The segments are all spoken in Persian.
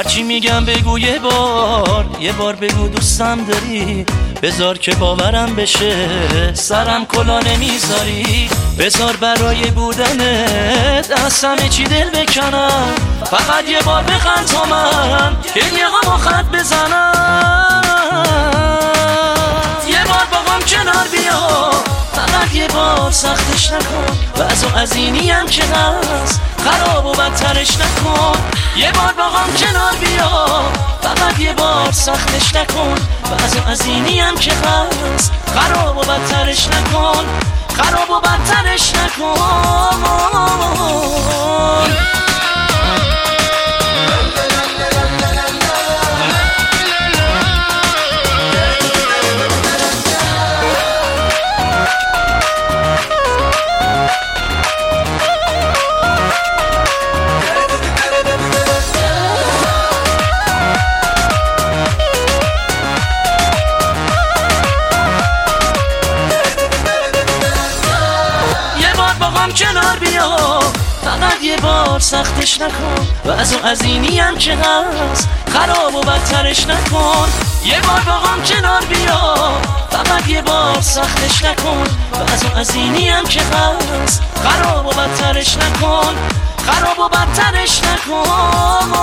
هرچی میگم بگو یه بار بگو دوستم داری. بذار که باورم بشه سرم کلا نمیذاری. بذار برای بودنت از همه چی دل بکنم. فقط یه بار بخند تا من گریه غمو خط بزنم. یه بار با غم کنار بیا، فقط یه بار سختش نکن. وضع از اینی هم که هست خراب و بدترش نکن. یه بار با غم کنار بیا، فقط یه بار سختش نکن. وضع از اینی هم که هست خراب و بدترش نکن. خراب و بدترش نکن. کنار بیا، فقط یه بار سختش نکن. وضع از اینی هم که هست خراب و بدترش نکن. یه بار با غم کنار بیا، فقط یه بار سختش نکن. وضع از اینی هم که هست خراب و بدترش نکن. خراب و بدترش نکن.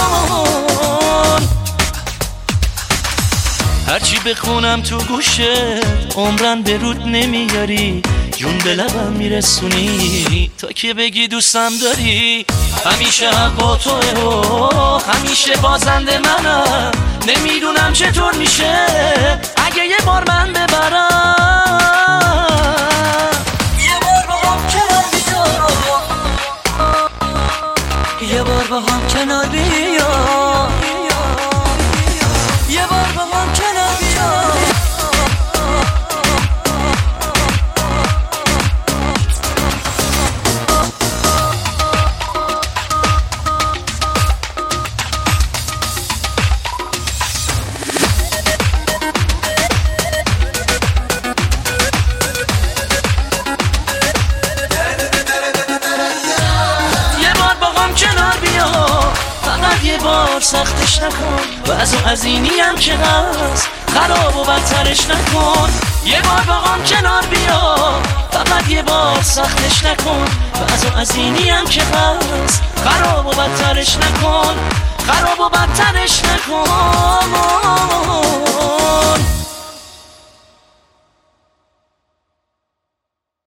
هرچی بخونم تو گوشت عمرن به رود نمیاری. جون به لبم میرسونی تا که بگی دوستم داری. همیشه حق با توه و همیشه بازنده منم. نمیدونم چطور میشه اگه یه بار من ببرم. یه بار با هم کنار بیا، یه بار با هم کنار بیا، یه بار با هم کنار بیا. یه بار سختش نکن. وضع از اینی هم که هست خراب و بدترش نکن. یه بار با غم کنار بیا، فقط یه بار سختش نکن. وضع از اینی هم که هست خراب و بدترش نکن. خراب و بدترش نکن.